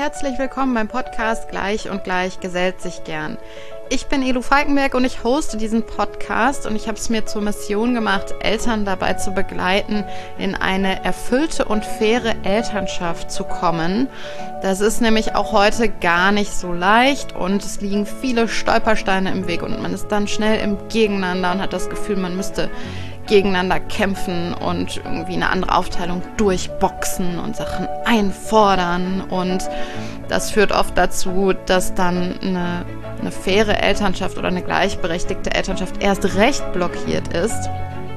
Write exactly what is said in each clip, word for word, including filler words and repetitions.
herzlich willkommen beim Podcast Gleich und Gleich gesellt sich gern. Ich bin Elu Falkenberg und ich hoste diesen Podcast und ich habe es mir zur Mission gemacht, Eltern dabei zu begleiten, in eine erfüllte und faire Elternschaft zu kommen. Das ist nämlich auch heute gar nicht so leicht und es liegen viele Stolpersteine im Weg und man ist dann schnell im Gegeneinander und hat das Gefühl, man müsste gegeneinander kämpfen und irgendwie eine andere Aufteilung durchboxen und Sachen einfordern. Und das führt oft dazu, dass dann eine, eine faire Elternschaft oder eine gleichberechtigte Elternschaft erst recht blockiert ist.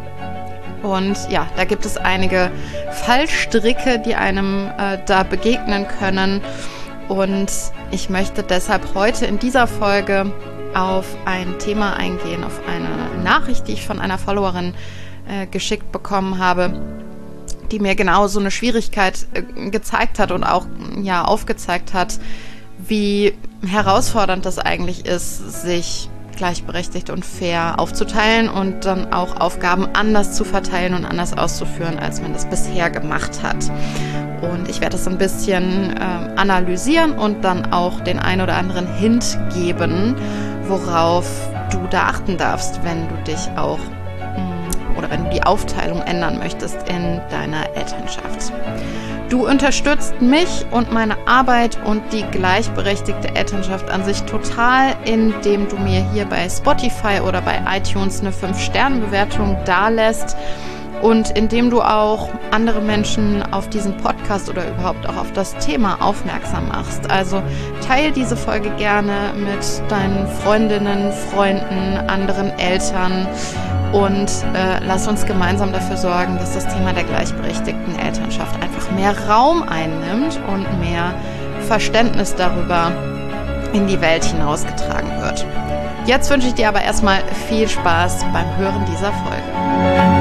Und ja, da gibt es einige Fallstricke, die einem äh, da begegnen können. Und ich möchte deshalb heute in dieser Folge auf ein Thema eingehen, auf eine Nachricht, die ich von einer Followerin äh, geschickt bekommen habe, die mir genau so eine Schwierigkeit äh, gezeigt hat und auch ja aufgezeigt hat, wie herausfordernd das eigentlich ist, sich gleichberechtigt und fair aufzuteilen und dann auch Aufgaben anders zu verteilen und anders auszuführen, als man das bisher gemacht hat. Und ich werde das ein bisschen äh, analysieren und dann auch den ein oder anderen Hint geben, worauf du da achten darfst, wenn du dich auch mh, oder wenn du die Aufteilung ändern möchtest in deiner Elternschaft. Du unterstützt mich und meine Arbeit und die gleichberechtigte Elternschaft an sich total, indem du mir hier bei Spotify oder bei iTunes eine fünf Sterne Bewertung dalässt. Und indem du auch andere Menschen auf diesen Podcast oder überhaupt auch auf das Thema aufmerksam machst. Also teile diese Folge gerne mit deinen Freundinnen, Freunden, anderen Eltern und äh, lass uns gemeinsam dafür sorgen, dass das Thema der gleichberechtigten Elternschaft einfach mehr Raum einnimmt und mehr Verständnis darüber in die Welt hinausgetragen wird. Jetzt wünsche ich dir aber erstmal viel Spaß beim Hören dieser Folge.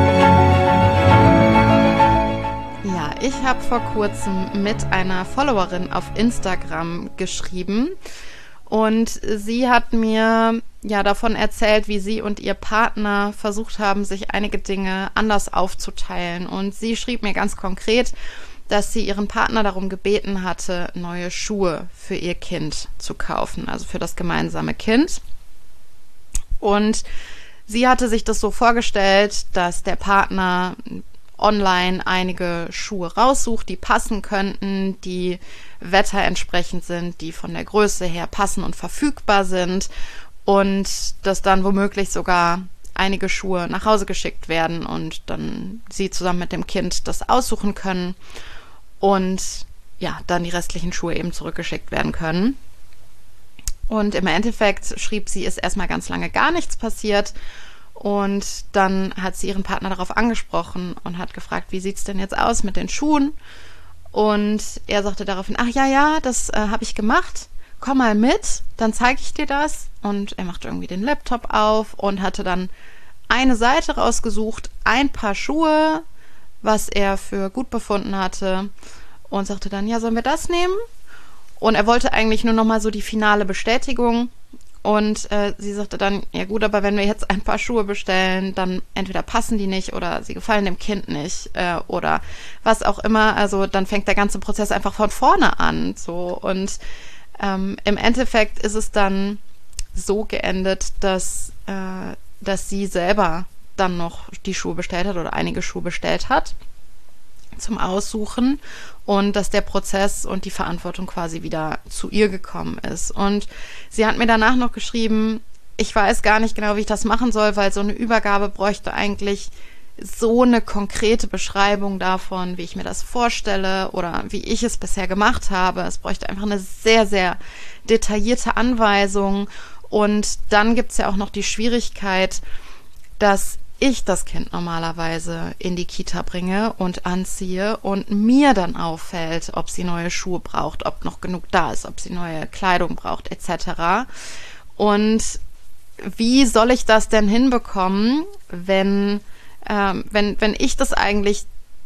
Ich habe vor kurzem mit einer Followerin auf Instagram geschrieben und sie hat mir ja davon erzählt, wie sie und ihr Partner versucht haben, sich einige Dinge anders aufzuteilen. Und sie schrieb mir ganz konkret, dass sie ihren Partner darum gebeten hatte, neue Schuhe für ihr Kind zu kaufen, also für das gemeinsame Kind. Und sie hatte sich das so vorgestellt, dass der Partner online einige Schuhe raussucht, die passen könnten, die wetterentsprechend sind, die von der Größe her passen und verfügbar sind und dass dann womöglich sogar einige Schuhe nach Hause geschickt werden und dann sie zusammen mit dem Kind das aussuchen können und ja, dann die restlichen Schuhe eben zurückgeschickt werden können. Und im Endeffekt schrieb sie, ist erstmal ganz lange gar nichts passiert. Und dann hat sie ihren Partner darauf angesprochen und hat gefragt, wie sieht's denn jetzt aus mit den Schuhen? Und er sagte daraufhin, ach ja, ja, das äh, habe ich gemacht, komm mal mit, dann zeige ich dir das. Und er machte irgendwie den Laptop auf und hatte dann eine Seite rausgesucht, ein Paar Schuhe, was er für gut befunden hatte und sagte dann, ja, sollen wir das nehmen? Und er wollte eigentlich nur nochmal so die finale Bestätigung. Und äh, sie sagte dann, ja gut, aber wenn wir jetzt ein paar Schuhe bestellen, dann entweder passen die nicht oder sie gefallen dem Kind nicht äh, oder was auch immer. Also dann fängt der ganze Prozess einfach von vorne an. So. Und ähm, im Endeffekt ist es dann so geendet, dass, äh, dass sie selber dann noch die Schuhe bestellt hat oder einige Schuhe bestellt hat zum Aussuchen und dass der Prozess und die Verantwortung quasi wieder zu ihr gekommen ist. Und sie hat mir danach noch geschrieben, ich weiß gar nicht genau, wie ich das machen soll, weil so eine Übergabe bräuchte eigentlich so eine konkrete Beschreibung davon, wie ich mir das vorstelle oder wie ich es bisher gemacht habe. Es bräuchte einfach eine sehr, sehr detaillierte Anweisung. Und dann gibt es ja auch noch die Schwierigkeit, dass ich das Kind normalerweise in die Kita bringe und anziehe und mir dann auffällt, ob sie neue Schuhe braucht, ob noch genug da ist, ob sie neue Kleidung braucht, et cetera. Und wie soll ich das denn hinbekommen, wenn, ähm, wenn, wenn ich das eigentlich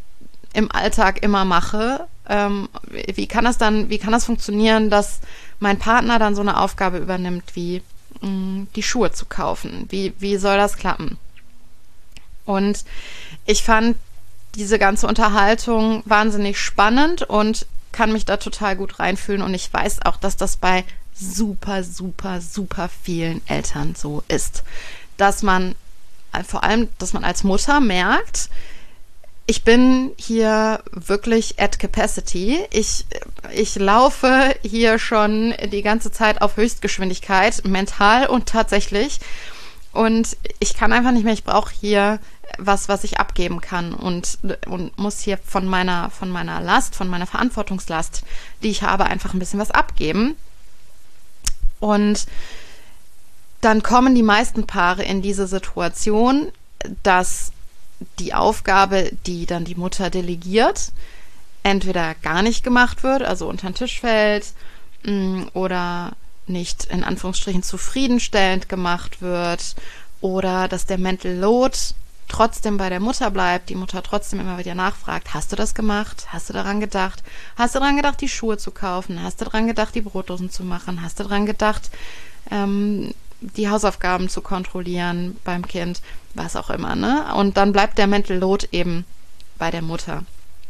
im Alltag immer mache? Ähm, wie kann das dann, wie kann das funktionieren, dass mein Partner dann so eine Aufgabe übernimmt, wie mh, die Schuhe zu kaufen? Wie, wie soll das klappen? Und ich fand diese ganze Unterhaltung wahnsinnig spannend und kann mich da total gut reinfühlen und ich weiß auch, dass das bei super, super, super vielen Eltern so ist. Dass man, vor allem, dass man als Mutter merkt, ich bin hier wirklich at capacity. Ich, ich laufe hier schon die ganze Zeit auf Höchstgeschwindigkeit, mental und tatsächlich. Und ich kann einfach nicht mehr, ich brauche hier was, was ich abgeben kann und, und muss hier von meiner, von meiner Last, von meiner Verantwortungslast, die ich habe, einfach ein bisschen was abgeben. Und dann kommen die meisten Paare in diese Situation, dass die Aufgabe, die dann die Mutter delegiert, entweder gar nicht gemacht wird, also unter den Tisch fällt mh, oder nicht in Anführungsstrichen zufriedenstellend gemacht wird oder dass der Mental Load trotzdem bei der Mutter bleibt, die Mutter trotzdem immer wieder nachfragt, hast du das gemacht? Hast du daran gedacht? Hast du daran gedacht, die Schuhe zu kaufen? Hast du daran gedacht, die Brotdosen zu machen? Hast du daran gedacht, ähm, die Hausaufgaben zu kontrollieren beim Kind, was auch immer, ne? Und dann bleibt der Mental Load eben bei der Mutter.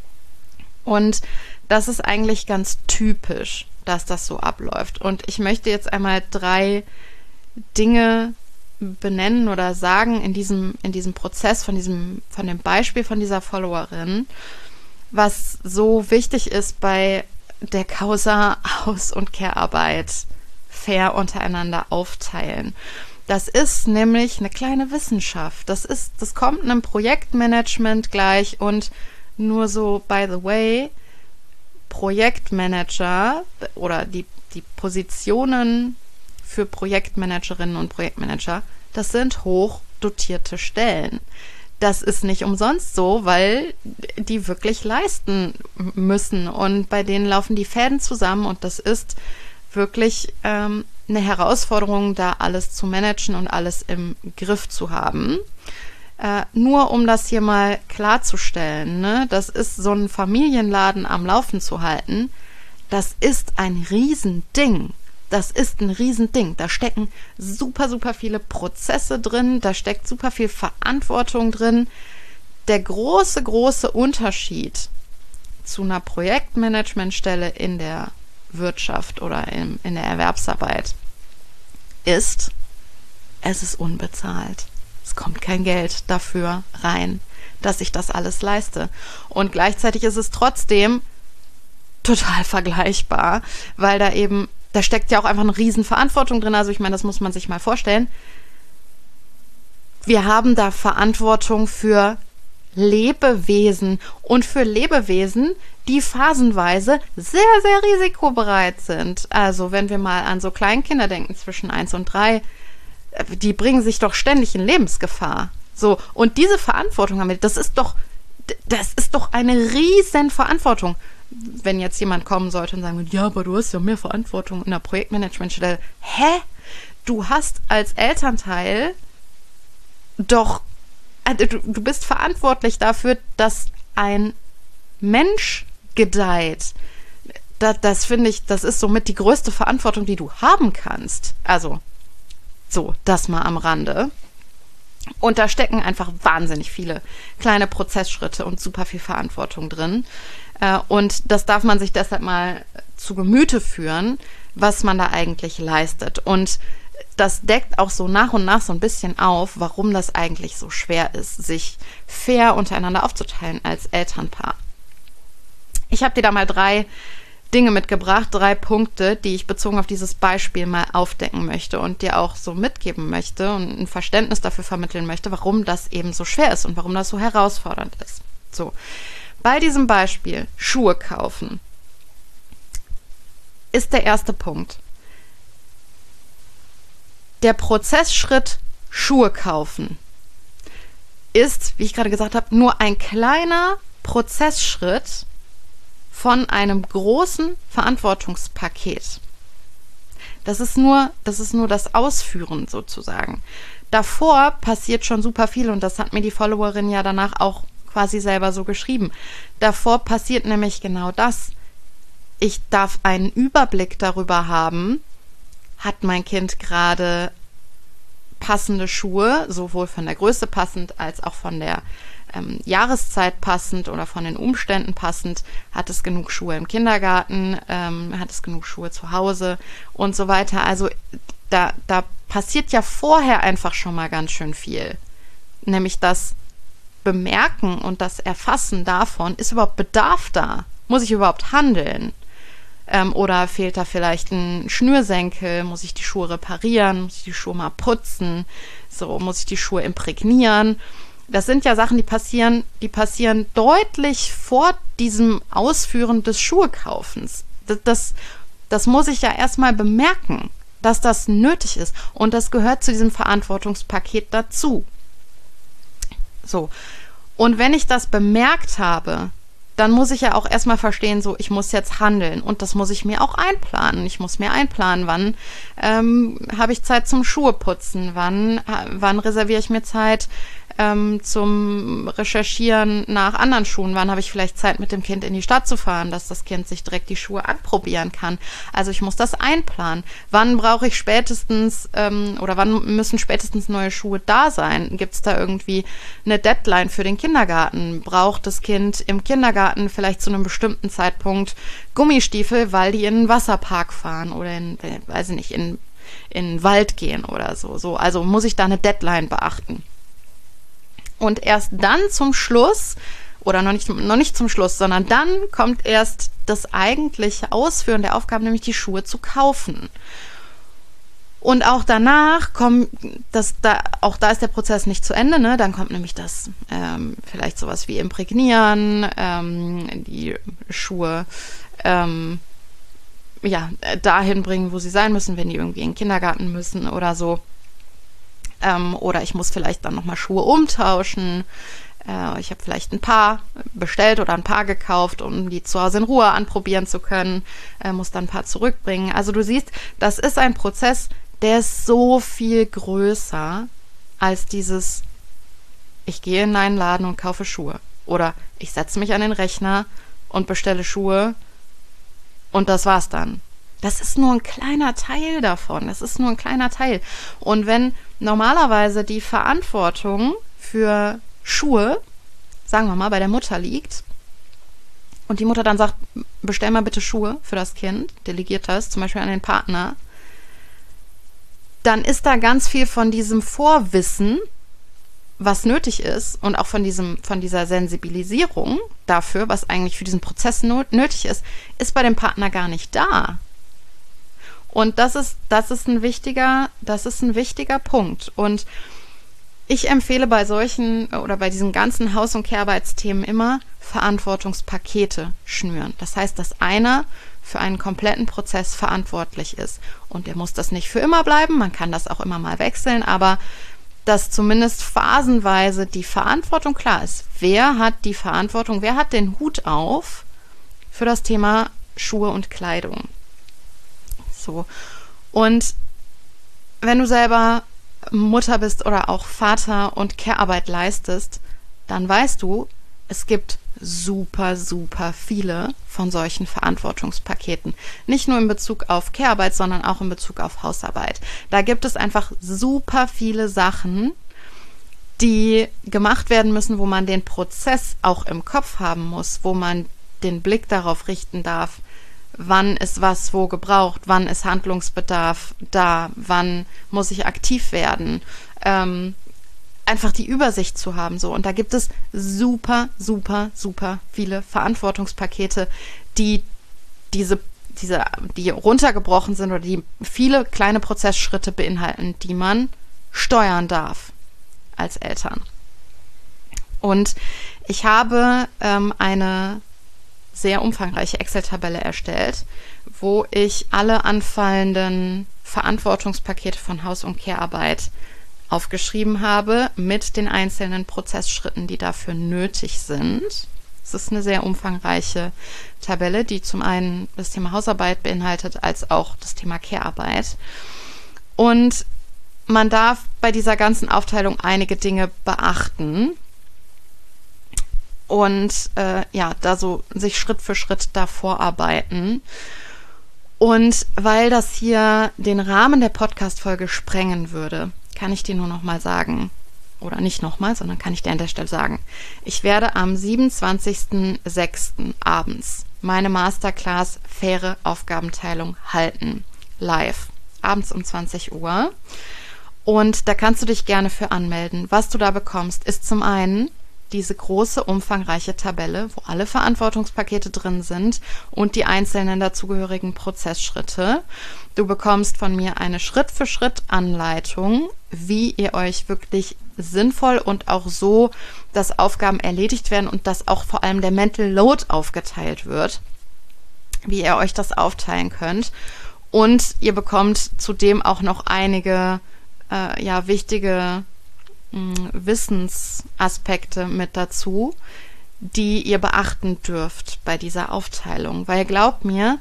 Und das ist eigentlich ganz typisch, dass das so abläuft. Und ich möchte jetzt einmal drei Dinge benennen oder sagen in diesem, in diesem Prozess von diesem, von dem Beispiel von dieser Followerin, was so wichtig ist bei der Causa Haus- und Care-Arbeit fair untereinander aufteilen. Das ist nämlich eine kleine Wissenschaft. Das ist, das kommt einem Projektmanagement gleich und nur so, by the way, Projektmanager oder die, die Positionen für Projektmanagerinnen und Projektmanager, das sind hoch dotierte Stellen. Das ist nicht umsonst so, weil die wirklich leisten müssen und bei denen laufen die Fäden zusammen und das ist wirklich ähm, eine Herausforderung, da alles zu managen und alles im Griff zu haben. Äh, nur um das hier mal klarzustellen, ne? Das ist so ein Familienladen am Laufen zu halten, das ist ein Riesending. Das ist ein Riesending. Da stecken super, super viele Prozesse drin, da steckt super viel Verantwortung drin. Der große, große Unterschied zu einer Projektmanagementstelle in der Wirtschaft oder in, in der Erwerbsarbeit ist, es ist unbezahlt. Es kommt kein Geld dafür rein, dass ich das alles leiste. Und gleichzeitig ist es trotzdem total vergleichbar, weil da eben, da steckt ja auch einfach eine Riesenverantwortung drin. Also ich meine, das muss man sich mal vorstellen. Wir haben da Verantwortung für Lebewesen und für Lebewesen, die phasenweise sehr, sehr risikobereit sind. Also wenn wir mal an so Kleinkinder denken, zwischen eins und drei, die bringen sich doch ständig in Lebensgefahr. So, und diese Verantwortung haben wir, das ist doch, das ist doch eine riesen Verantwortung. Wenn jetzt jemand kommen sollte und sagen würde, ja, aber du hast ja mehr Verantwortung in der Projektmanagementstelle. Hä? Du hast als Elternteil doch, du, du bist verantwortlich dafür, dass ein Mensch gedeiht. Das, das finde ich, das ist somit die größte Verantwortung, die du haben kannst. Also, so, das mal am Rande. Und da stecken einfach wahnsinnig viele kleine Prozessschritte und super viel Verantwortung drin. Und das darf man sich deshalb mal zu Gemüte führen, was man da eigentlich leistet. Und das deckt auch so nach und nach so ein bisschen auf, warum das eigentlich so schwer ist, sich fair untereinander aufzuteilen als Elternpaar. Ich habe dir da mal drei Dinge mitgebracht, drei Punkte, die ich bezogen auf dieses Beispiel mal aufdecken möchte und dir auch so mitgeben möchte und ein Verständnis dafür vermitteln möchte, warum das eben so schwer ist und warum das so herausfordernd ist. So, bei diesem Beispiel Schuhe kaufen ist der erste Punkt. Der Prozessschritt Schuhe kaufen ist, wie ich gerade gesagt habe, nur ein kleiner Prozessschritt von einem großen Verantwortungspaket. Das ist nur, das ist nur das Ausführen sozusagen. Davor passiert schon super viel und das hat mir die Followerin ja danach auch quasi selber so geschrieben. Davor passiert nämlich genau das. Ich darf einen Überblick darüber haben, hat mein Kind gerade passende Schuhe, sowohl von der Größe passend als auch von der ähm, Jahreszeit passend oder von den Umständen passend, hat es genug Schuhe im Kindergarten, ähm, hat es genug Schuhe zu Hause und so weiter. Also da, da passiert ja vorher einfach schon mal ganz schön viel. Nämlich das Bemerken und das Erfassen davon, ist überhaupt Bedarf da? Muss ich überhaupt handeln? Ähm, oder fehlt da vielleicht ein Schnürsenkel? Muss ich die Schuhe reparieren? Muss ich die Schuhe mal putzen? So, muss ich die Schuhe imprägnieren? Das sind ja Sachen, die passieren, die passieren deutlich vor diesem Ausführen des Schuhekaufens. Das, das, das muss ich ja erstmal bemerken, dass das nötig ist. Und das gehört zu diesem Verantwortungspaket dazu. So. Und wenn ich das bemerkt habe, dann muss ich ja auch erstmal verstehen, so, ich muss jetzt handeln und das muss ich mir auch einplanen. Ich muss mir einplanen, wann ähm, habe ich Zeit zum Schuheputzen, wann, wann reserviere ich mir Zeit ähm, zum Recherchieren nach anderen Schuhen, wann habe ich vielleicht Zeit, mit dem Kind in die Stadt zu fahren, dass das Kind sich direkt die Schuhe anprobieren kann. Also ich muss das einplanen. Wann brauche ich spätestens ähm, oder wann müssen spätestens neue Schuhe da sein? Gibt es da irgendwie eine Deadline für den Kindergarten? Braucht das Kind im Kindergarten vielleicht zu einem bestimmten Zeitpunkt Gummistiefel, weil die in einen Wasserpark fahren oder in, weiß ich nicht, in, in den Wald gehen oder so. so. Also muss ich da eine Deadline beachten. Und erst dann zum Schluss, oder noch nicht, noch nicht zum Schluss, sondern dann kommt erst das eigentliche Ausführen der Aufgaben, nämlich die Schuhe zu kaufen. Und auch danach kommt das, da, auch da ist der Prozess nicht zu Ende, ne? Dann kommt nämlich das, ähm, vielleicht sowas wie Imprägnieren, ähm, die Schuhe, ähm, ja, dahin bringen, wo sie sein müssen, wenn die irgendwie in den Kindergarten müssen oder so. Ähm, oder ich muss vielleicht dann nochmal Schuhe umtauschen. Äh, ich habe vielleicht ein Paar bestellt oder ein Paar gekauft, um die zu Hause in Ruhe anprobieren zu können. Äh, muss dann ein Paar zurückbringen. Also du siehst, das ist ein Prozess, der ist so viel größer als dieses, ich gehe in einen Laden und kaufe Schuhe. Oder ich setze mich an den Rechner und bestelle Schuhe und das war's dann. Das ist nur ein kleiner Teil davon. Das ist nur ein kleiner Teil. Und wenn normalerweise die Verantwortung für Schuhe, sagen wir mal, bei der Mutter liegt und die Mutter dann sagt, bestell mal bitte Schuhe für das Kind, delegiert das zum Beispiel an den Partner, dann ist da ganz viel von diesem Vorwissen, was nötig ist und auch von diesem, von dieser Sensibilisierung dafür, was eigentlich für diesen Prozess not- nötig ist, ist bei dem Partner gar nicht da. Und das ist, das ist ein wichtiger, das ist ein wichtiger Punkt. Und ich empfehle bei solchen oder bei diesen ganzen Haus- und Care-Arbeitsthemen immer Verantwortungspakete schnüren. Das heißt, dass einer für einen kompletten Prozess verantwortlich ist. Und der muss das nicht für immer bleiben, man kann das auch immer mal wechseln, aber dass zumindest phasenweise die Verantwortung klar ist. Wer hat die Verantwortung, wer hat den Hut auf für das Thema Schuhe und Kleidung? So. Und wenn du selber Mutter bist oder auch Vater und Care-Arbeit leistest, dann weißt du, es gibt super, super viele von solchen Verantwortungspaketen. Nicht nur in Bezug auf Care-Arbeit, sondern auch in Bezug auf Hausarbeit. Da gibt es einfach super viele Sachen, die gemacht werden müssen, wo man den Prozess auch im Kopf haben muss, wo man den Blick darauf richten darf, wann ist was wo gebraucht, wann ist Handlungsbedarf da, wann muss ich aktiv werden, ähm, einfach die Übersicht zu haben, so. Und da gibt es super, super, super viele Verantwortungspakete, die diese, diese, die runtergebrochen sind oder die viele kleine Prozessschritte beinhalten, die man steuern darf als Eltern. Und ich habe ähm, eine sehr umfangreiche Excel-Tabelle erstellt, wo ich alle anfallenden Verantwortungspakete von Haus- und Care-Arbeit aufgeschrieben habe mit den einzelnen Prozessschritten, die dafür nötig sind. Es ist eine sehr umfangreiche Tabelle, die zum einen das Thema Hausarbeit beinhaltet, als auch das Thema Care-Arbeit. Und man darf bei dieser ganzen Aufteilung einige Dinge beachten und äh, ja, da so sich Schritt für Schritt da vorarbeiten. Und weil das hier den Rahmen der Podcast-Folge sprengen würde, kann ich dir nur noch mal sagen, oder nicht nochmal, sondern kann ich dir an der Stelle sagen, ich werde am siebenundzwanzigsten sechsten abends meine Masterclass Faire Aufgabenteilung halten, live, abends um zwanzig Uhr. Und da kannst du dich gerne für anmelden. Was du da bekommst, ist zum einen diese große, umfangreiche Tabelle, wo alle Verantwortungspakete drin sind und die einzelnen dazugehörigen Prozessschritte. Du bekommst von mir eine Schritt-für-Schritt-Anleitung, wie ihr euch wirklich sinnvoll und auch so, dass Aufgaben erledigt werden und dass auch vor allem der Mental Load aufgeteilt wird, wie ihr euch das aufteilen könnt. Und ihr bekommt zudem auch noch einige äh, ja, wichtige Wissensaspekte mit dazu, die ihr beachten dürft bei dieser Aufteilung. Weil glaubt mir,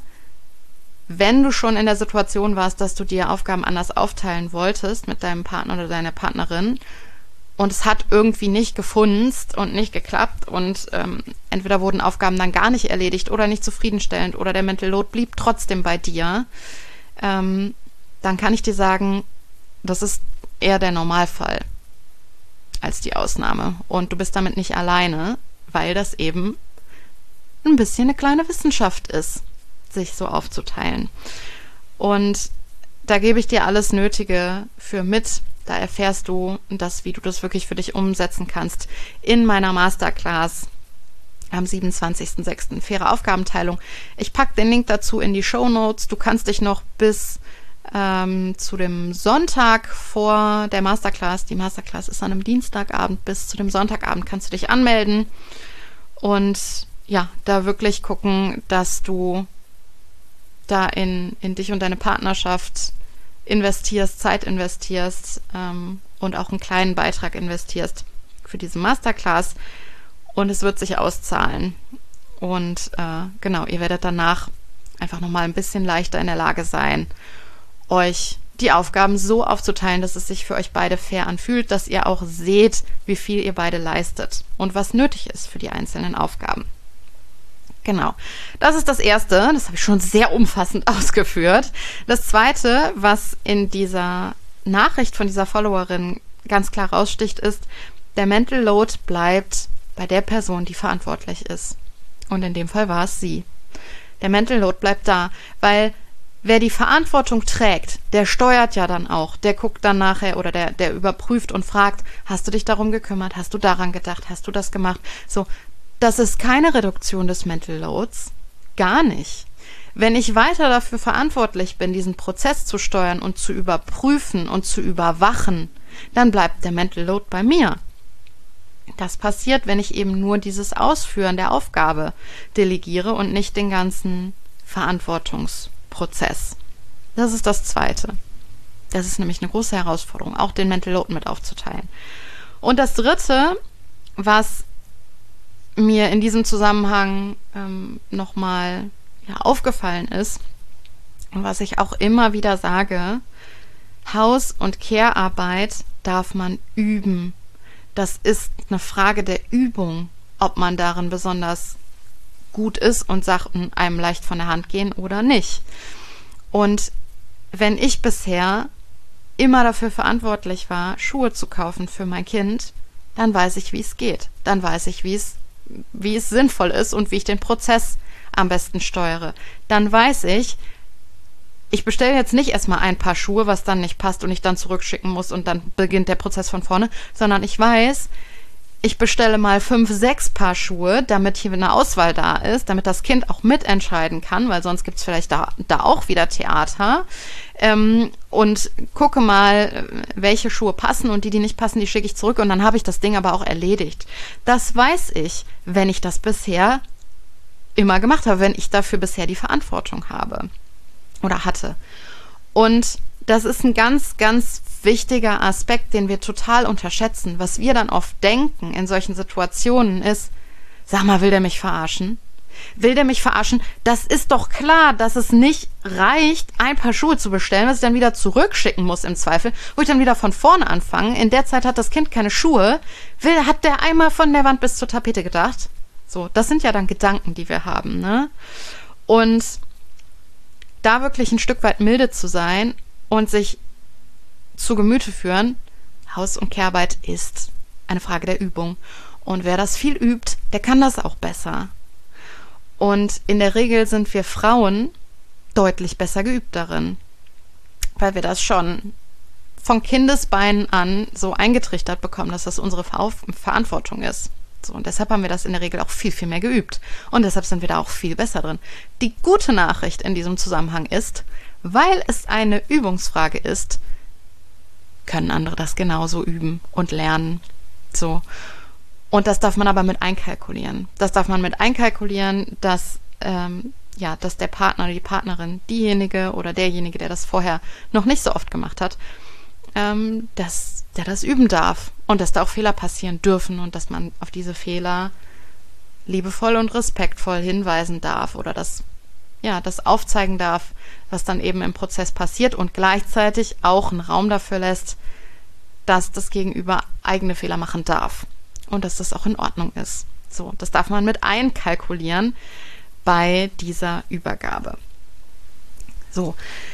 wenn du schon in der Situation warst, dass du dir Aufgaben anders aufteilen wolltest mit deinem Partner oder deiner Partnerin und es hat irgendwie nicht gefunzt und nicht geklappt und ähm, entweder wurden Aufgaben dann gar nicht erledigt oder nicht zufriedenstellend oder der Mental Load blieb trotzdem bei dir, ähm, dann kann ich dir sagen, das ist eher der Normalfall als die Ausnahme. Und du bist damit nicht alleine, weil das eben ein bisschen eine kleine Wissenschaft ist, sich so aufzuteilen. Und da gebe ich dir alles Nötige für mit. Da erfährst du das, wie du das wirklich für dich umsetzen kannst in meiner Masterclass am siebenundzwanzigsten sechsten Faire Aufgabenteilung. Ich packe den Link dazu in die Shownotes. Du kannst dich noch bis Ähm, zu dem Sonntag vor der Masterclass, die Masterclass ist an einem Dienstagabend, bis zu dem Sonntagabend kannst du dich anmelden und ja, da wirklich gucken, dass du da in, in dich und deine Partnerschaft investierst, Zeit investierst ähm, und auch einen kleinen Beitrag investierst für diese Masterclass und es wird sich auszahlen und äh, genau, ihr werdet danach einfach nochmal ein bisschen leichter in der Lage sein, euch die Aufgaben so aufzuteilen, dass es sich für euch beide fair anfühlt, dass ihr auch seht, wie viel ihr beide leistet und was nötig ist für die einzelnen Aufgaben. Genau, das ist das Erste, das habe ich schon sehr umfassend ausgeführt. Das Zweite, was in dieser Nachricht von dieser Followerin ganz klar raussticht, ist, der Mental Load bleibt bei der Person, die verantwortlich ist. Und in dem Fall war es sie. Der Mental Load bleibt da, weil wer die Verantwortung trägt, der steuert ja dann auch. Der guckt dann nachher oder der, der überprüft und fragt, hast du dich darum gekümmert? Hast du daran gedacht? Hast du das gemacht? So, das ist keine Reduktion des Mental Loads. Gar nicht. Wenn ich weiter dafür verantwortlich bin, diesen Prozess zu steuern und zu überprüfen und zu überwachen, dann bleibt der Mental Load bei mir. Das passiert, wenn ich eben nur dieses Ausführen der Aufgabe delegiere und nicht den ganzen Verantwortungs Prozess. Das ist das Zweite. Das ist nämlich eine große Herausforderung, auch den Mental Load mit aufzuteilen. Und das Dritte, was mir in diesem Zusammenhang ähm, nochmal ja, aufgefallen ist und was ich auch immer wieder sage, Haus- und Care-Arbeit darf man üben. Das ist eine Frage der Übung, ob man darin besonders gut ist und Sachen einem leicht von der Hand gehen oder nicht. Und wenn ich bisher immer dafür verantwortlich war, Schuhe zu kaufen für mein Kind, dann weiß ich, wie es geht. Dann weiß ich, wie es, wie es sinnvoll ist und wie ich den Prozess am besten steuere. Dann weiß ich, ich bestelle jetzt nicht erstmal ein Paar Schuhe, was dann nicht passt und ich dann zurückschicken muss und dann beginnt der Prozess von vorne, sondern ich weiß, ich bestelle mal fünf, sechs Paar Schuhe, damit hier eine Auswahl da ist, damit das Kind auch mitentscheiden kann, weil sonst gibt es vielleicht da, da auch wieder Theater. Ähm, und gucke mal, welche Schuhe passen und die, die nicht passen, die schicke ich zurück und dann habe ich das Ding aber auch erledigt. Das weiß ich, wenn ich das bisher immer gemacht habe, wenn ich dafür bisher die Verantwortung habe oder hatte. Und das ist ein ganz, ganz wichtiger Aspekt, den wir total unterschätzen. Was wir dann oft denken in solchen Situationen ist, sag mal, will der mich verarschen? Will der mich verarschen? Das ist doch klar, dass es nicht reicht, ein Paar Schuhe zu bestellen, was ich dann wieder zurückschicken muss im Zweifel, wo ich dann wieder von vorne anfange. In der Zeit hat das Kind keine Schuhe. Will, hat der einmal von der Wand bis zur Tapete gedacht? So, das sind ja dann Gedanken, die wir haben, ne? Und da wirklich ein Stück weit milde zu sein und sich zu Gemüte führen, Haus- und Care-Arbeit ist eine Frage der Übung. Und wer das viel übt, der kann das auch besser. Und in der Regel sind wir Frauen deutlich besser geübt darin, weil wir das schon von Kindesbeinen an so eingetrichtert bekommen, dass das unsere Ver- Verantwortung ist. So, und deshalb haben wir das in der Regel auch viel, viel mehr geübt. Und deshalb sind wir da auch viel besser drin. Die gute Nachricht in diesem Zusammenhang ist, weil es eine Übungsfrage ist, können andere das genauso üben und lernen. So. Und das darf man aber mit einkalkulieren. Das darf man mit einkalkulieren, dass, ähm, ja, dass der Partner oder die Partnerin, diejenige oder derjenige, der das vorher noch nicht so oft gemacht hat, ähm, dass der das üben darf und dass da auch Fehler passieren dürfen und dass man auf diese Fehler liebevoll und respektvoll hinweisen darf oder das, ja, das aufzeigen darf, was dann eben im Prozess passiert und gleichzeitig auch einen Raum dafür lässt, dass das Gegenüber eigene Fehler machen darf und dass das auch in Ordnung ist. So, das darf man mit einkalkulieren bei dieser Übergabe. So,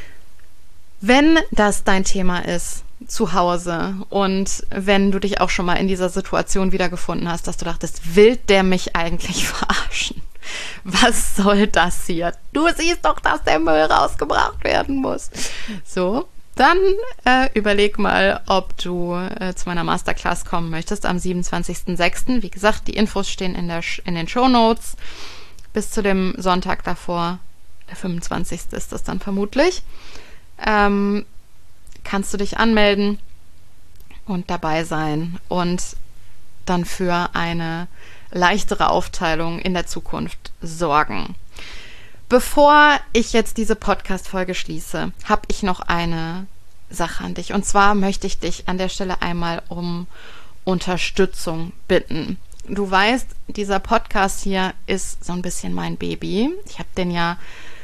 wenn das dein Thema ist zu Hause und wenn du dich auch schon mal in dieser Situation wiedergefunden hast, dass du dachtest, will der mich eigentlich verarschen? Was soll das hier? Du siehst doch, dass der Müll rausgebracht werden muss. So, dann äh, überleg mal, ob du äh, zu meiner Masterclass kommen möchtest am siebenundzwanzigsten sechsten Wie gesagt, die Infos stehen in, der, in den Shownotes. Bis zu dem Sonntag davor, der fünfundzwanzigste ist das dann vermutlich, ähm, kannst du dich anmelden und dabei sein und dann für eine leichtere Aufteilung in der Zukunft sorgen. Bevor ich jetzt diese Podcast-Folge schließe, habe ich noch eine Sache an dich. Und zwar möchte ich dich an der Stelle einmal um Unterstützung bitten. Du weißt, dieser Podcast hier ist so ein bisschen mein Baby. Ich habe den ja,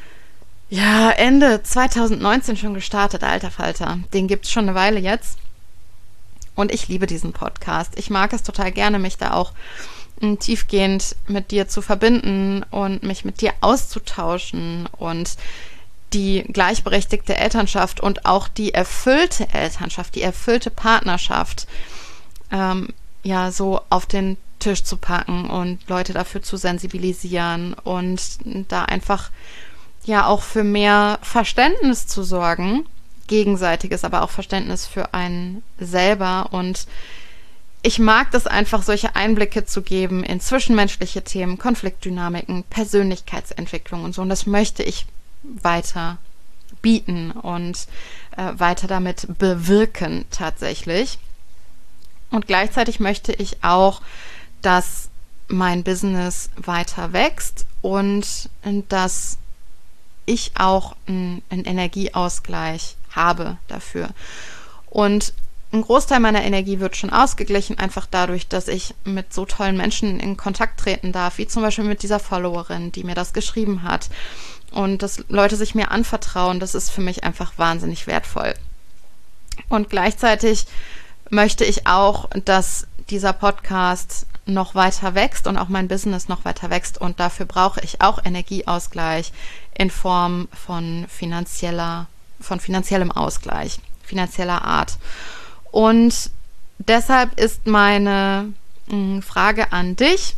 ja Ende zwanzig neunzehn schon gestartet, alter Falter. Den gibt es schon eine Weile jetzt. Und ich liebe diesen Podcast. Ich mag es total gerne, mich da auch tiefgehend mit dir zu verbinden und mich mit dir auszutauschen und die gleichberechtigte Elternschaft und auch die erfüllte Elternschaft, die erfüllte Partnerschaft ähm, ja so auf den Tisch zu packen und Leute dafür zu sensibilisieren und da einfach ja auch für mehr Verständnis zu sorgen, gegenseitiges, aber auch Verständnis für einen selber. Und ich mag das einfach, solche Einblicke zu geben in zwischenmenschliche Themen, Konfliktdynamiken, Persönlichkeitsentwicklung und so. Und das möchte ich weiter bieten und äh, weiter damit bewirken tatsächlich. Und gleichzeitig möchte ich auch, dass mein Business weiter wächst und dass ich auch einen Energieausgleich habe dafür. Und ein Großteil meiner Energie wird schon ausgeglichen, einfach dadurch, dass ich mit so tollen Menschen in Kontakt treten darf, wie zum Beispiel mit dieser Followerin, die mir das geschrieben hat. Und dass Leute sich mir anvertrauen, das ist für mich einfach wahnsinnig wertvoll. Und gleichzeitig möchte ich auch, dass dieser Podcast noch weiter wächst und auch mein Business noch weiter wächst. Und dafür brauche ich auch Energieausgleich in Form von finanzieller, von finanziellem Ausgleich, finanzieller Art. Und deshalb ist meine mh, Frage an dich,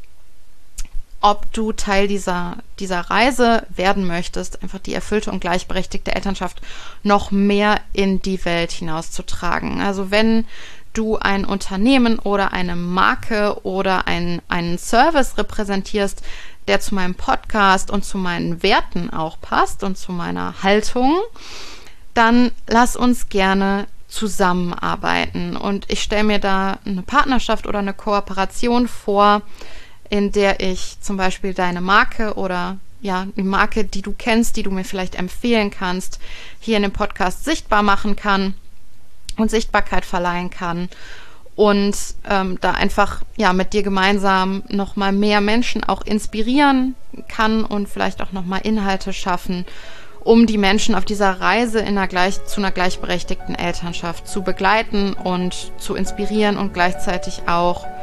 ob du Teil dieser, dieser Reise werden möchtest, einfach die erfüllte und gleichberechtigte Elternschaft noch mehr in die Welt hinauszutragen. Also wenn du ein Unternehmen oder eine Marke oder ein, einen Service repräsentierst, der zu meinem Podcast und zu meinen Werten auch passt und zu meiner Haltung, dann lass uns gerne zusammenarbeiten. Und ich stelle mir da eine Partnerschaft oder eine Kooperation vor, in der ich zum Beispiel deine Marke oder ja, eine Marke, die du kennst, die du mir vielleicht empfehlen kannst, hier in dem Podcast sichtbar machen kann und Sichtbarkeit verleihen kann und ähm, da einfach ja mit dir gemeinsam nochmal mehr Menschen auch inspirieren kann und vielleicht auch nochmal Inhalte schaffen, um die Menschen auf dieser Reise in einer gleich, zu einer gleichberechtigten Elternschaft zu begleiten und zu inspirieren und gleichzeitig auch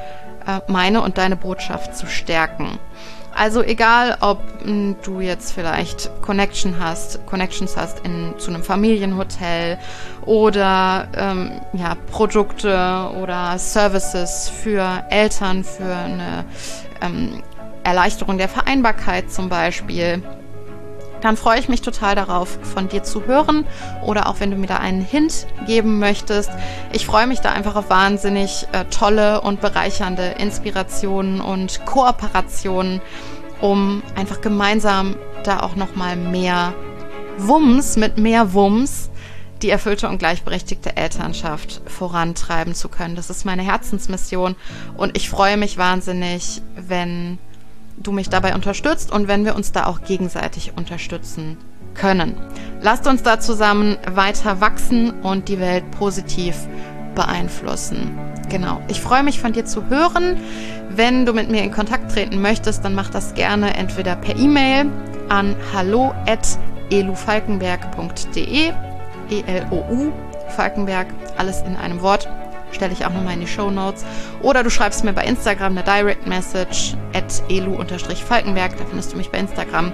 äh, meine und deine Botschaft zu stärken. Also egal, ob mh, du jetzt vielleicht Connection hast, Connections hast in, zu einem Familienhotel oder ähm, ja, Produkte oder Services für Eltern, für eine ähm, Erleichterung der Vereinbarkeit zum Beispiel, dann freue ich mich total darauf, von dir zu hören oder auch wenn du mir da einen Hint geben möchtest. Ich freue mich da einfach auf wahnsinnig äh, tolle und bereichernde Inspirationen und Kooperationen, um einfach gemeinsam da auch nochmal mehr Wumms, mit mehr Wumms, die erfüllte und gleichberechtigte Elternschaft vorantreiben zu können. Das ist meine Herzensmission und ich freue mich wahnsinnig, wenn du mich dabei unterstützt und wenn wir uns da auch gegenseitig unterstützen können. Lasst uns da zusammen weiter wachsen und die Welt positiv beeinflussen. Genau. Ich freue mich, von dir zu hören. Wenn du mit mir in Kontakt treten möchtest, dann mach das gerne entweder per E-Mail an hallo at elufalkenberg punkt de, E L O U, Falkenberg, alles in einem Wort. Stelle ich auch nochmal in die Shownotes. Oder du schreibst mir bei Instagram eine Direct Message at elu-falkenberg, da findest du mich bei Instagram.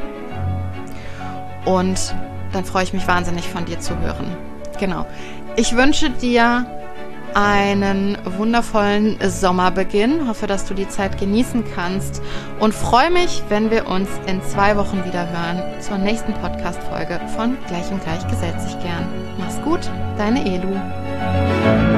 Und dann freue ich mich wahnsinnig, von dir zu hören. Genau. Ich wünsche dir einen wundervollen Sommerbeginn. Hoffe, dass du die Zeit genießen kannst und freue mich, wenn wir uns in zwei Wochen wieder hören zur nächsten Podcast-Folge von Gleich und Gleich gesellt sich gern. Mach's gut, deine Elu.